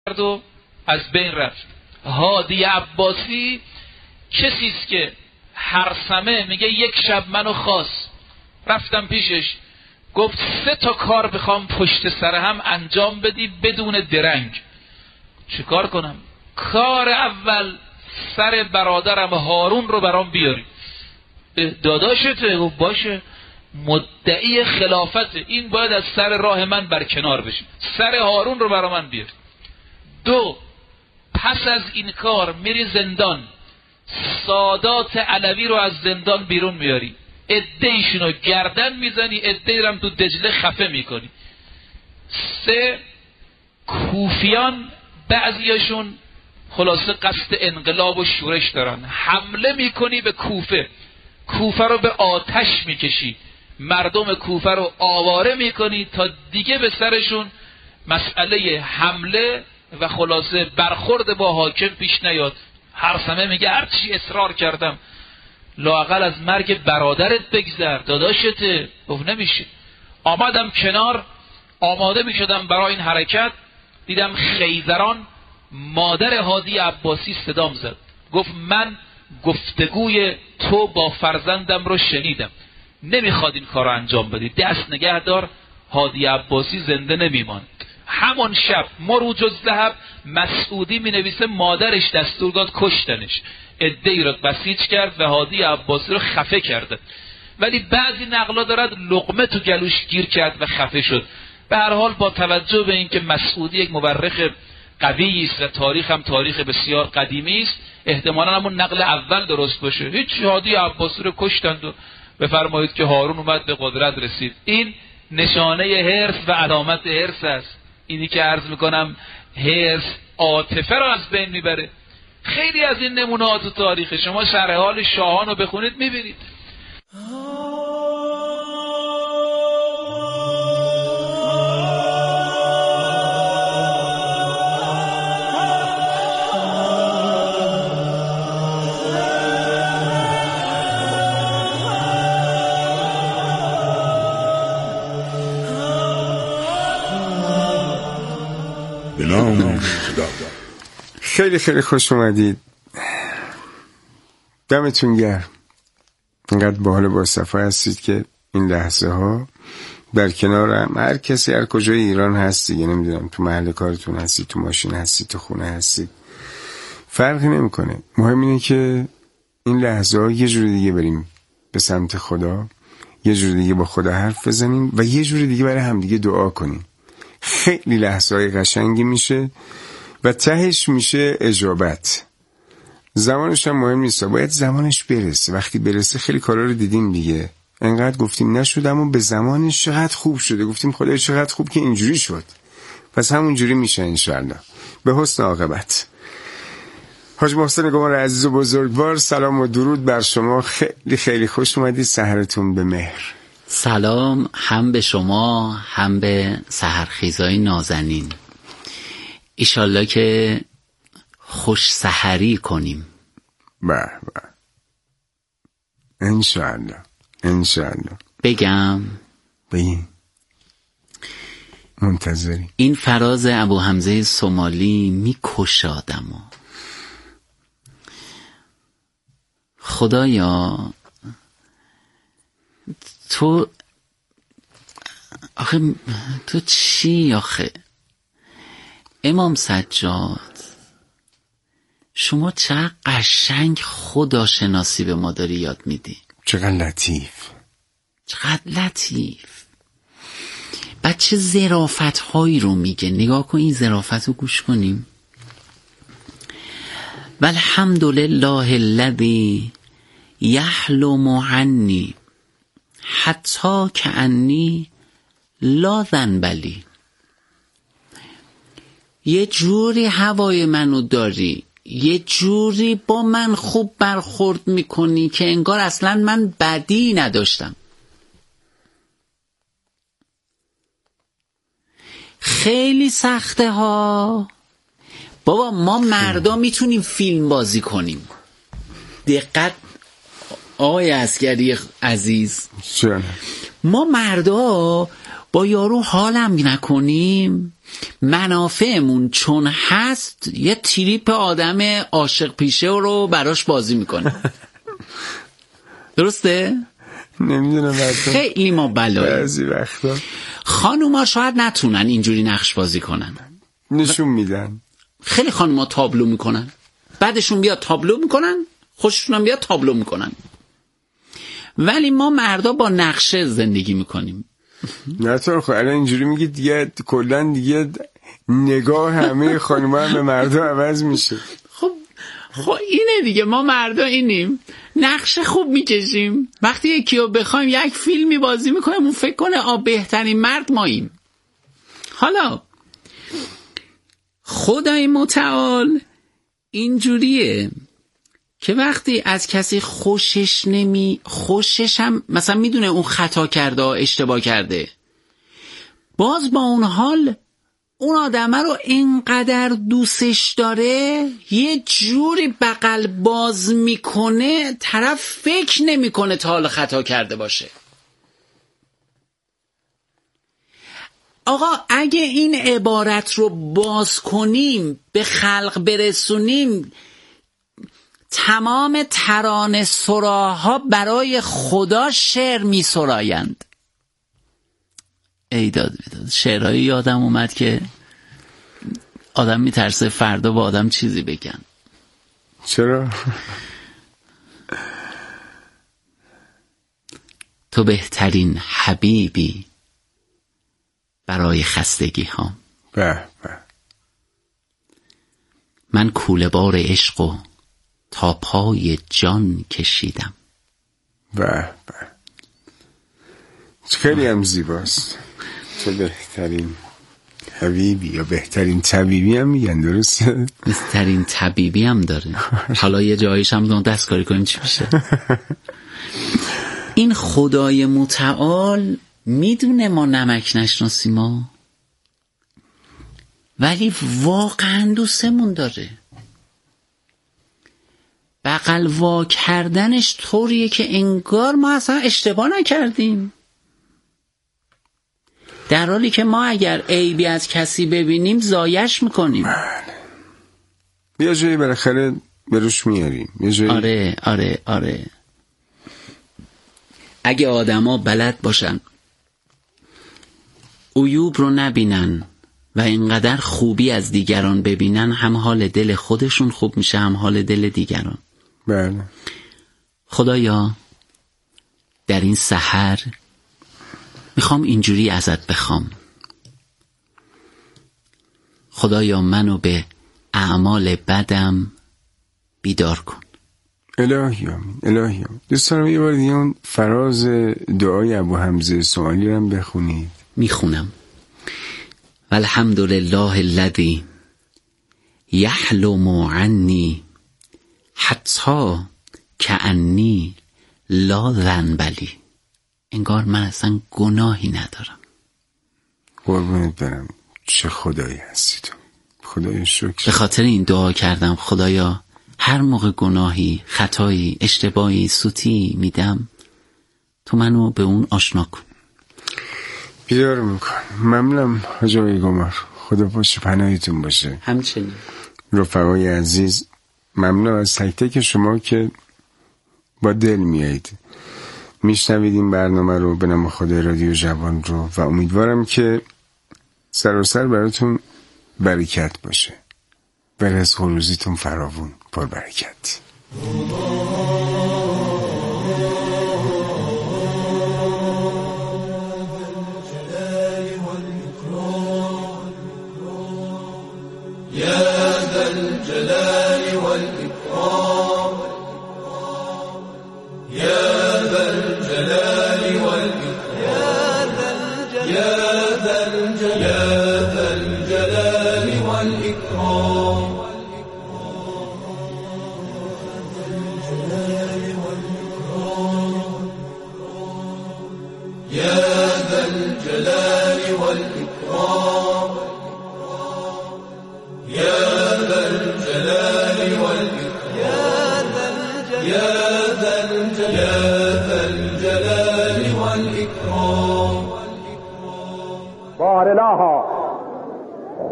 و از بین رفت. هادی عباسی کسی است که هر سمه میگه یک شب منو خواست، رفتم پیشش گفت 3 تا کار بخوام پشت سر هم انجام بدی بدون درنگ. چیکار کنم؟ کار اول سر برادرم هارون رو برام بیاری. داداشته؟ گفت باشه. مدعی خلافت، این باید از سر راه من برکنار بشه، سر هارون رو برا من بیاری. 2 پس از این کار میری زندان، سادات علوی رو از زندان بیرون میاری، عده‌ایشون رو گردن میزنی، عده‌ای رو هم تو دجله خفه میکنی. 3 کوفیان بعضیاشون خلاصه قصد انقلاب و شورش دارن، حمله میکنی به کوفه، کوفه رو به آتش میکشی، مردم کوفه رو آواره میکنی تا دیگه به سرشون مسئله حمله و خلاصه برخورد با حاکم پیش نیاد. هر سمه میگه هرچی اصرار کردم لااقل از مرگ برادرت بگذر، داداشته. گفت نمیشه. آمدم کنار، آماده میشدم برای این حرکت، دیدم خیزران مادر هادی عباسی صدام زد، گفت من گفتگوی تو با فرزندم رو شنیدم، نمیخواد این کار رو انجام بدی، دست نگه دار، هادی عباسی زنده نمیماند. همون شب مروج الذهب مسعودی می نویسه مادرش دستور داد کشتنش، عده‌ای را بسیج کرد و هادی عباسی رو خفه کرده. ولی بعضی نقلا دارد لقمه تو گلوش گیر کرد و خفه شد. به هر حال با توجه به اینکه مسعودی یک مورخ قوی است و تاریخ هم تاریخ بسیار قدیمی است، احتمالاً همون نقل اول درست باشه. هیچ، هادی عباسی رو کشتند و بفرمایید که هارون اومد به قدرت رسید. این نشانه حرص و علامت حرص است. اینی که عرض میکنم حرص عاطفه رو از بین میبره. خیلی از این نمونه‌ها تو تاریخ، شما شرح حال شاهان رو بخونید میبینید. خیلی خیلی خوش اومدید، دمتون گرم. اینقدر باحال با صفا هستید که این لحظه ها در کنارم، هر کسی هر کجای ایران هستی، دیگه نمیدونم تو محل کارتون هستی، تو ماشین هستی، تو خونه هستی، فرقی نمیکنه. مهم اینه که این لحظه ها یه جوری دیگه بریم به سمت خدا، یه جوری دیگه با خدا حرف بزنیم و یه جوری دیگه برای همدیگه دعا کنیم. خیلی لحظه های قشنگی میشه و تهش میشه اجابت. زمانش هم مهم نیست، باید زمانش برسه. وقتی برسه، خیلی کارا رو دیدیم دیگه، انقدر گفتیم نشد اما به زمانش چقدر خوب شده، گفتیم خدای چقدر خوب که اینجوری شد، پس همون جوری میشه انشالله به حسن عاقبت. حاج محسن گمان عزیز و بزرگوار، سلام و درود بر شما. خیلی خیلی خوش اومدید، سحرتون به مهر. سلام هم به شما هم به سحرخیزای نازنین. ایشالله که خوش سحری کنیم. به انشالله. انشالله. بگم بگیم، منتظری. این فراز ابو حمزه سومالی میکشه آدمو. خدایا تو آخه تو چی آخه؟ امام سجاد شما چقدر قشنگ خداشناسی به ما داری یاد میدی. چقدر لطیف، چقدر لطیف. بچه ظرافت هایی رو میگه، نگاه کن این ظرافت رو گوش کنیم. والحمدلله الذی یحلم عنی حتی کأنی لا ذنبلی. یه جوری هوای منو داری، یه جوری با من خوب برخورد میکنی که انگار اصلا من بدی نداشتم. خیلی سخته ها بابا. ما مردا میتونیم فیلم بازی کنیم. دقت آقای عسگری عزیز، چرا؟ ما مردا با یارو حالم نکنیم، منافعمون چون هست یه تریپ آدم عاشق پیشه رو براش بازی میکنه. درسته؟ نمیدونم خیلی ما بلایی. بعضی وقتا خانوما شاید نتونن اینجوری نقش بازی کنن، نشون میدن. خیلی خانوما تابلو میکنن، بعدشون بیاد تابلو میکنن، خوششون هم بیاد تابلو میکنن. ولی ما مردا با نقشه زندگی میکنیم. نه تو خب الان اینجوری میگی دیگه کلا دیگه نگاه همه خانوما هم به مردا عوض میشه. خب اینه دیگه، ما مردا اینیم، نقشه خوب میکشیم. وقتی یکی رو بخوایم یک فیلمی بازی میکنیم اون فکر کنه بهترین مرد ماییم. حالا خدای متعال اینجوریه که وقتی از کسی خوشش هم مثلا میدونه اون خطا کرده اشتباه کرده، باز با اون حال اون آدمه رو اینقدر دوستش داره یه جوری بغل باز میکنه طرف فکر نمیکنه تا حالا خطا کرده باشه. آقا اگه این عبارت رو باز کنیم به خلق برسونیم، تمام ترانه سراها برای خدا شعر می سرایند. ایداد بیداد شعرهایی یادم اومد که آدم می ترسه فردا با آدم چیزی بگن. چرا؟ تو بهترین حبیبی برای خستگی ها. به من کوله بار عشقو تا پای جان کشیدم. به خیلی هم زیباست. تو بهترین حبیبی یا بهترین طبیبی هم میگن، درسته؟ بهترین طبیبی هم داره. حالا یه جاییش هم دستکاری کنیم چی میشه. این خدای متعال میدونه ما نمک نشناسیم ما، ولی واقعا دوستمون داره. بغل وا کردنش طوریه که انگار ما اصلا اشتباه نکردیم، در حالی که ما اگر عیبی از کسی ببینیم زایش میکنیم. یه جایی بالاخره بروش میاریم یه جایی. آره اگه آدما بلد باشن عیوب رو نبینن و اینقدر خوبی از دیگران ببینن، هم حال دل خودشون خوب میشه هم حال دل دیگران. بله. خدایا در این سحر میخوام اینجوری ازت بخوام، خدایا منو به اعمال بدم بیدار کن. الهی آمین. دوست دارم یه بار دیگه اون فراز دعای ابو حمزه سوالی رو هم بخونید. میخونم. والحمدلله الذی یحلم عنی حتی کأنی لا ذنب لی. انگار من اصلا گناهی ندارم. قربونت برم، چه خدایی هستی تو. خدای شکر. به خاطر این دعا کردم خدایا هر موقع گناهی، خطایی، اشتباهی، سوتی میدم تو منو به اون آشنا کن. بیدار میکن. ممنونم حاج آقای گمار، خدا پشت پناهتون باشه. همچنین رفقای عزیز، ممنون از تک تک شما که با دل میایید میشنوید این برنامه رو به نام خدای رادیو جوان رو، و امیدوارم که سراسر براتون برکت باشه و رزق و روزیتون فراوون پر برکت.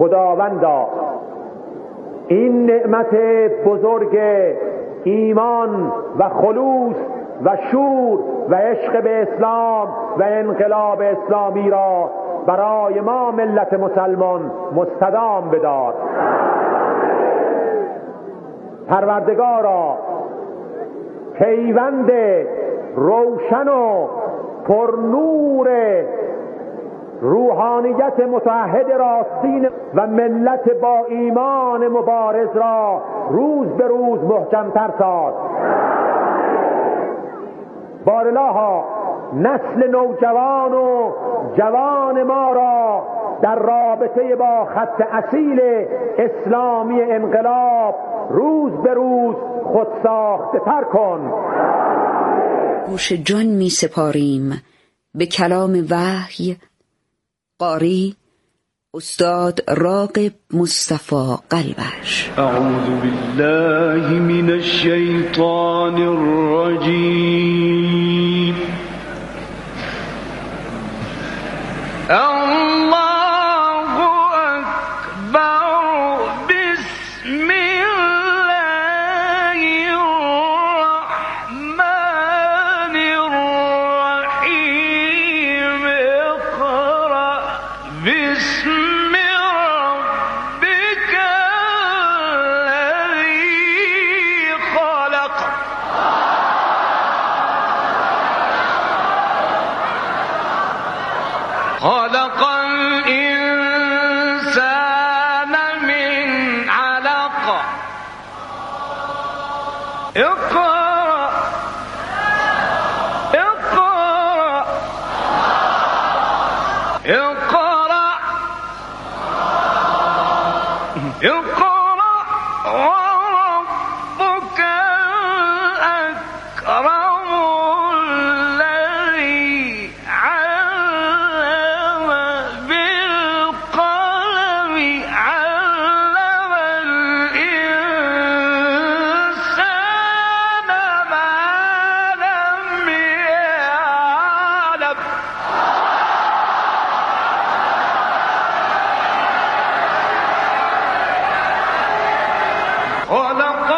خداوندا این نعمت بزرگ ایمان و خلوص و شور و عشق به اسلام و انقلاب اسلامی را برای ما ملت مسلمان مستدام بدار. پروردگارا پیوند روشن و پرنور روحانیت متحد راستین و ملت با ایمان مبارز را روز به روز محکم‌تر ساز. بارالها نسل نوجوان و جوان ما را در رابطه با خط اصیل اسلامی انقلاب روز به روز خودساخته تر کن. گوش جان می سپاریم به کلام وحی. قاری استاد راغب مصطفی قلبش. اعوذ بالله من الشیطان الرجیم. الله اکبر. بسم الله الرحمن الرحیم. اقرأ بسم ربك الذی خلق. خلق الإنسان من علق. اقرأ اقرأ اقرأ اقرأ وربك الأكرم الذي علم بالقلم. علم الإنسان ما لم يعلم. خلق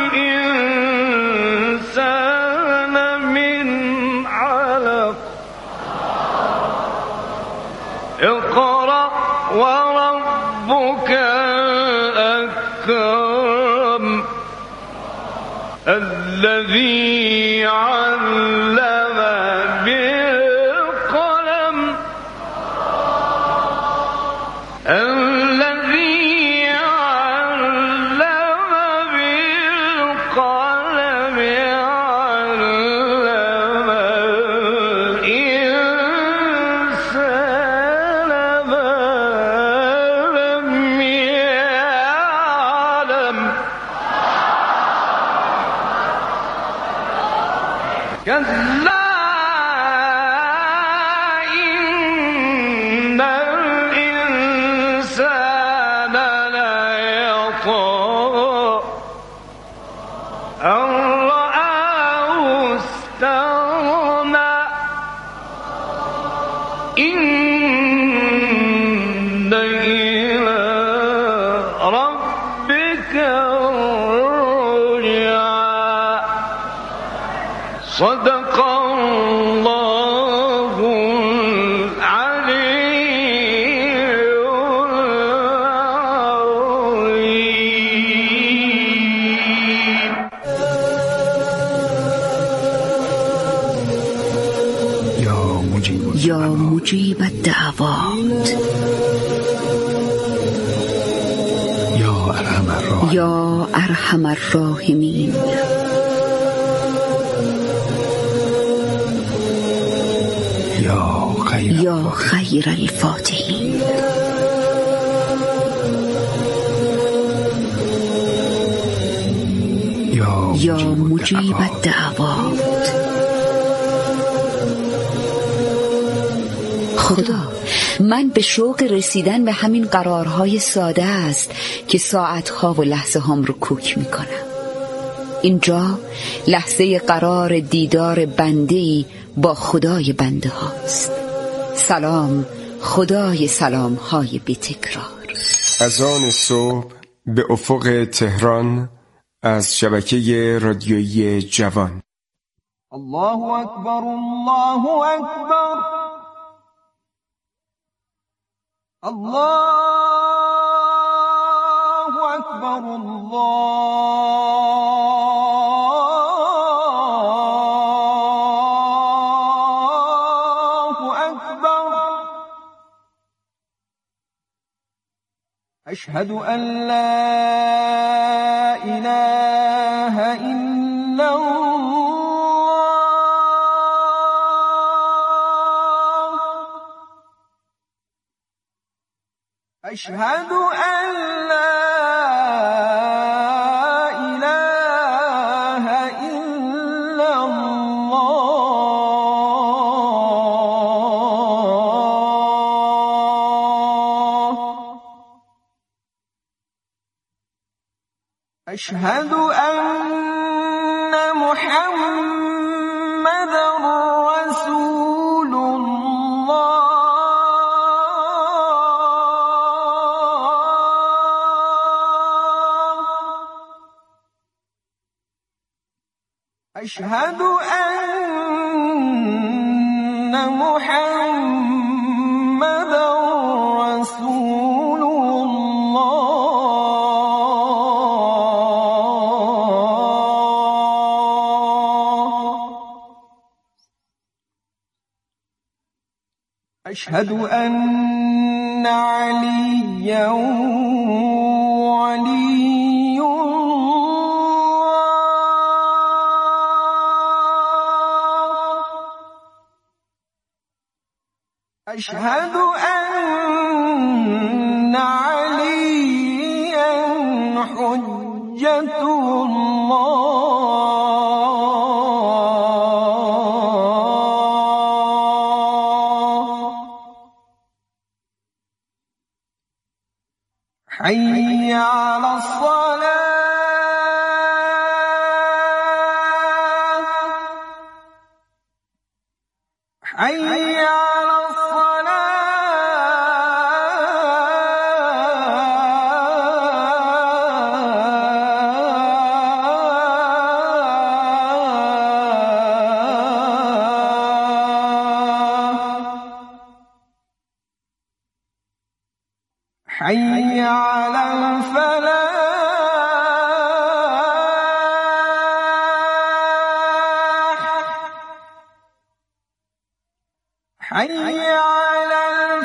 الإنسان من علق. اقرأ وربك الأكرم الذي علم بالقلم. الذي علم بالقلم. علم الإنسان ما لم يعلم. كلا إن الإنسان ليطغى أن رآه استغنى. إن إلى ربك الرجعى. صدق الله العلي العظيم. یا مجیب الدعوات. یا ارحم الراحمین. یا خیر الفاتحین. یا مجیب الدعوات. خدا، من به شوق رسیدن به همین قرارهای ساده است که ساعتها و لحظه هام رو کوک میکنم. اینجا لحظه قرار دیدار بنده‌ای با خدای بنده هاست. سلام خدای سلام های بی تکرار. اذان صبح به افق تهران از شبکه رادیویی جوان. الله اکبر الله اکبر الله اکبر الله اکبر. اشهد ان لا اله الا الله. اشهد ان لا اله الا الله. اشهد ان محمدا رسول الله. اشهد ان محمدا رسول الله. اشهد ان عليا ولي الله. اشهد ان عليا حجة الله. حي على الصلاة. حي على حي على الفلاح. حي على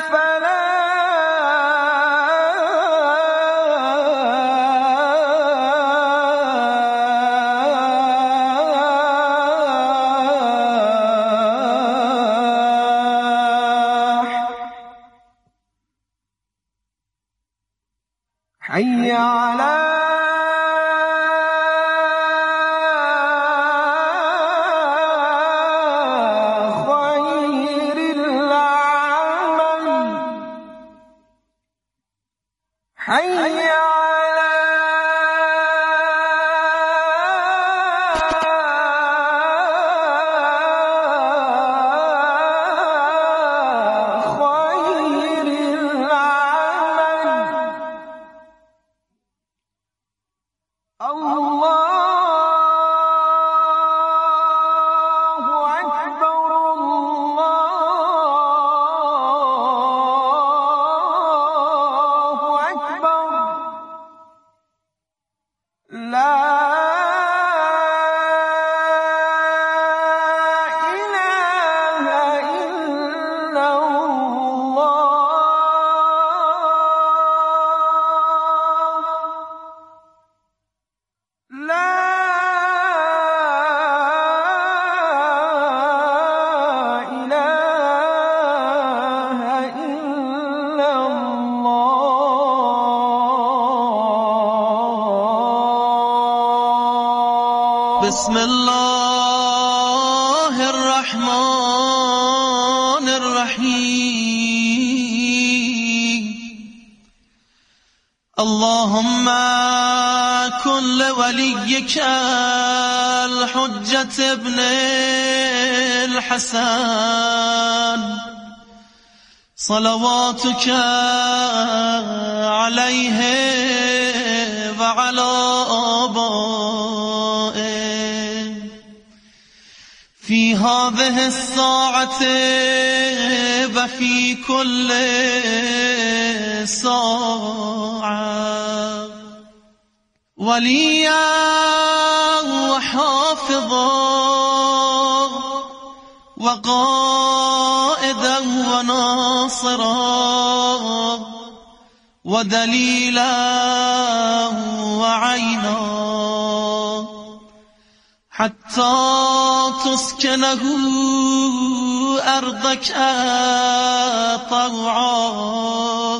الفلاح. حي على خير العمل. حي على خير العمل. الله أكبر الله أكبر. لا إله إلا الله. لا إله إلا الله. بسم الله الرحمن الرحيم. اللهم كن لوليك الحجة ابن الحسن صلواتك عليه وعلى آبائه في هذه الساعة وفي كل ساعة وليا وحافظا وقائدا وناصرا ودليلا وعينا حتى تسكنه أرضك طوعا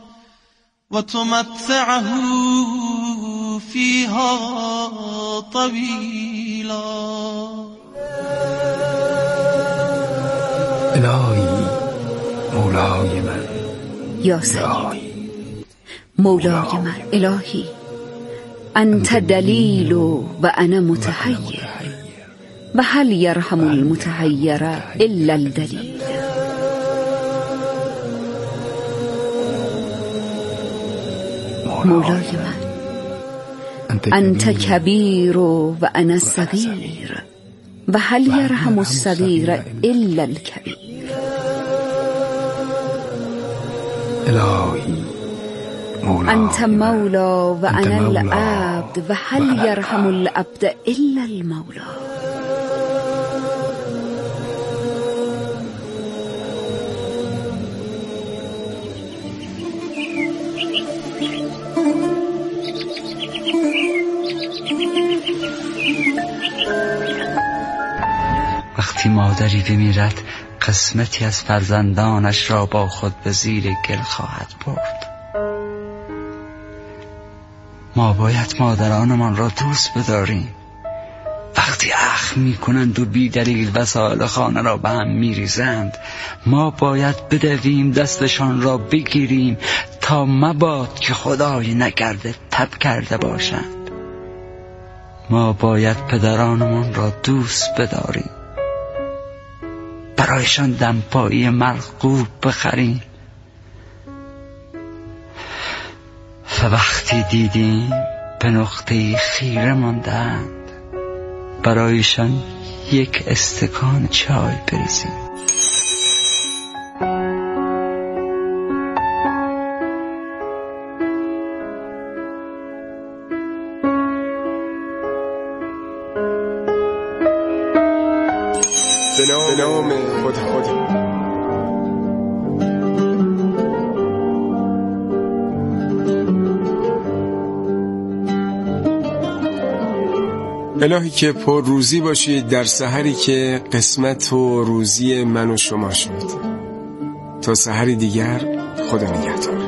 وتمتعه فيها طويلا. الهی مولای من، یا سید مولای من، الهی انت دلیل و انا متحیر و هل یرحم المتحیر الا الدلیل. مولای من انت کبیر و انا صغیر و هل یرحم الصغیر الا الکبیر. الهی انت مولا و انا العبد و هل یرحم العبد الا المولا. وقتی مادری بمیرد قسمتی از فرزندانش را با خود به زیر گل خواهد برد. ما باید مادرانمان را دوست بداریم. وقتی اخم میکنند و بی دلیل وسایل خانه را به هم میریزند، ما باید بدویم دستشان را بگیریم تا مباد که خدای نکرده تب کرده باشند. ما باید پدرانمان را دوست بداریم، برایشان دمپایی مرغوب بخریم و وقتی دیدیم به نقطه خیره ماندند برایشان یک استکان چای بریزیم. به نام خدا. الهی که پر روزی باشید در سحری که قسمت و روزی من و شما شد. تا سحری دیگر، خدا نگهدار.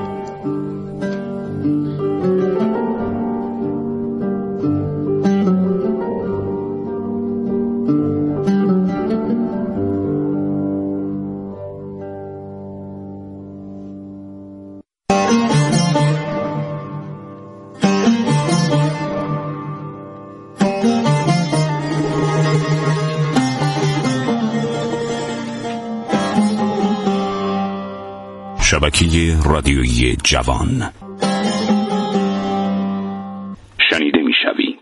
شبکه رادیویی جوان شنیده میشوی.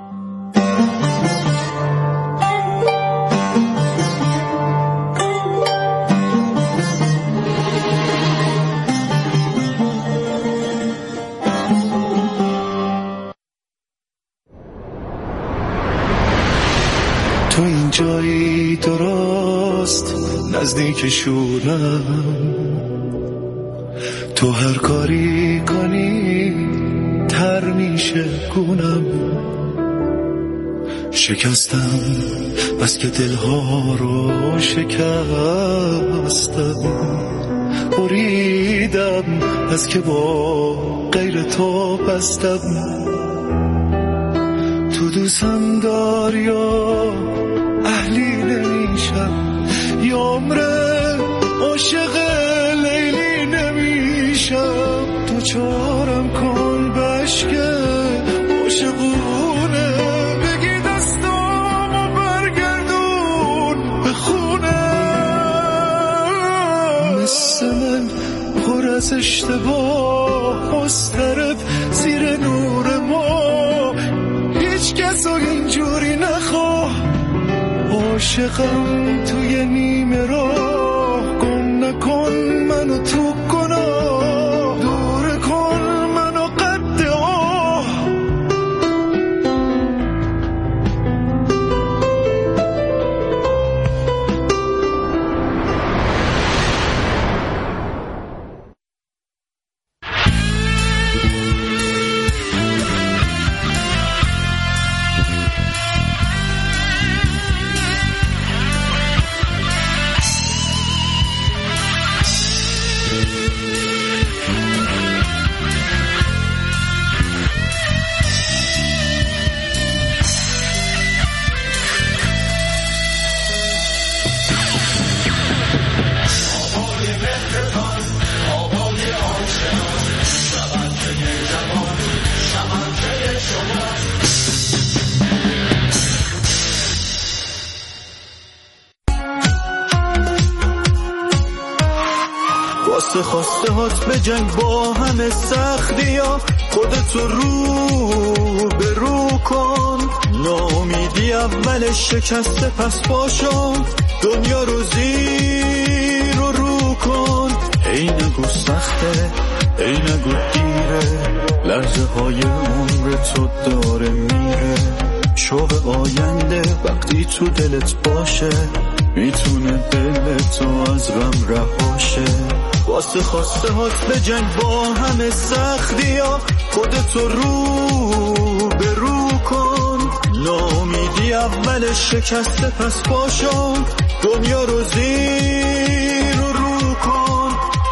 تو این جایی درست نزدیک شورم، تو هر کاری کنی تر میشه گونم. شکستم بس که دلها رو شکستم، بریدم از که با غیر تو بستم. تو دوستم داری یا اهلی نمیشم، یا عمره عاشق لیلی نمیشم. تو چارم کن بشکه عاشقونه، بگی دستامو برگردون به خونه. مثل من اشتباه مضطرب زیر نور ما، هیچ کس رو اینجوری نخواه. عاشقم توی نیمه راه، گم نکن منو تو گناه، دور کن منو قد آه. واسه خواسته هات به جنگ با همه سختی ها، خودتو رو به رو کن. ناامیدی اولش شکسته پس پاشم، دنیا رو زیر و رو کن. ای نگو سخته ای نگو دیره، لحظه های عمر تو داره میره. شوق آینده وقتی تو دلت باشه، میتونه دلتو از غم رهاشه. واسه خواسته هات به جنگ با همه سختی ها، خودتو رو به رو کن. ناامیدی اولش شکسته پس پاشم، دنیا رو زیر و رو کن.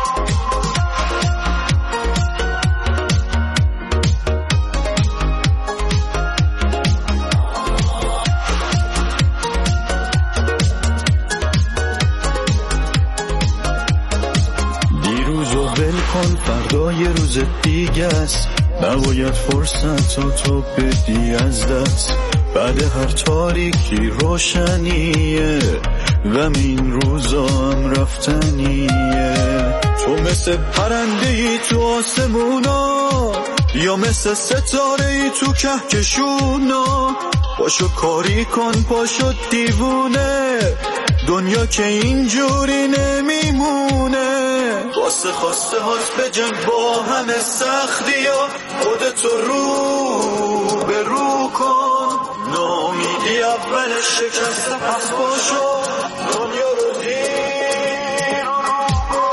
فردا یه روز دیگه است، نباید فرصت تو بدی از دست. بعد هر تاریکی روشنیه، غم این روزا هم رفتنیه. تو مثل پرنده‌ای تو آسمونا، یا مثل ستاره‌ای تو کهکشونا. پاشو کاری کن پاشو دیوونه، دنیا که اینجوری نمیمونه. واسه خواسته هات به جنگ با همه سختی ها، خودتو رو به رو کن. ناامیدی اولش شکسته پس پاشو، دنیا رو زیر و رو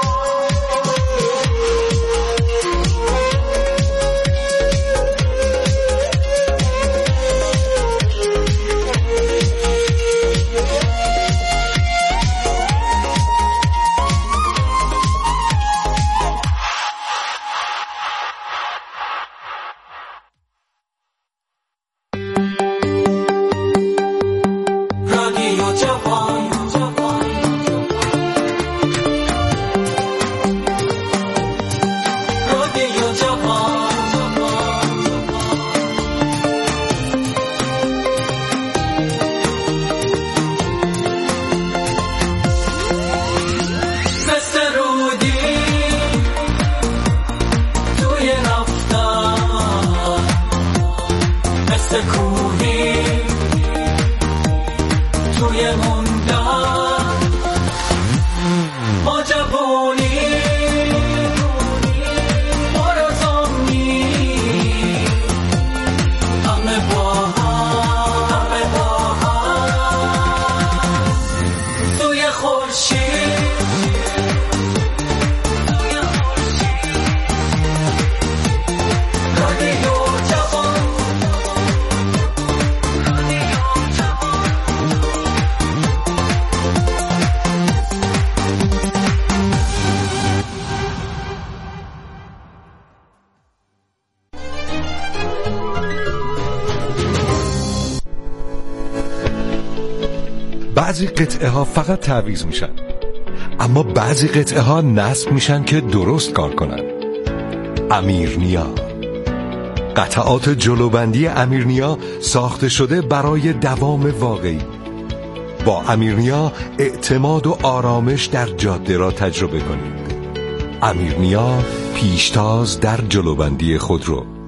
بعضی قطعه ها فقط تعویض میشن، اما بعضی قطعه ها نصب میشن که درست کار کنن. امیرنیا، قطعات جلوبندی امیرنیا ساخته شده برای دوام واقعی. با امیرنیا اعتماد و آرامش در جاده را تجربه کنید. امیرنیا، پیشتاز در جلوبندی خودرو.